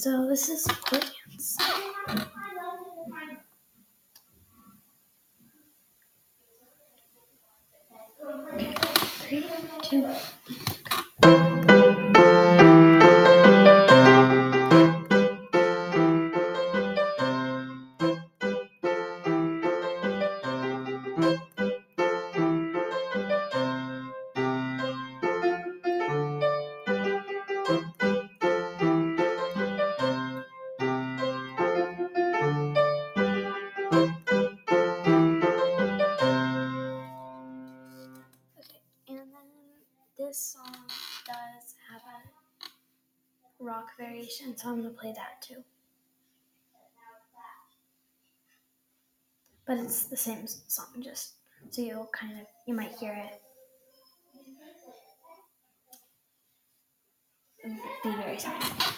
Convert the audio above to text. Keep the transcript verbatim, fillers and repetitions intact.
So this is plants. Okay, three, two, one. Okay, and then this song does have a rock variation, so I'm gonna play that too. But it's the same song, just so you'll kind of you might hear it. Be very sorry.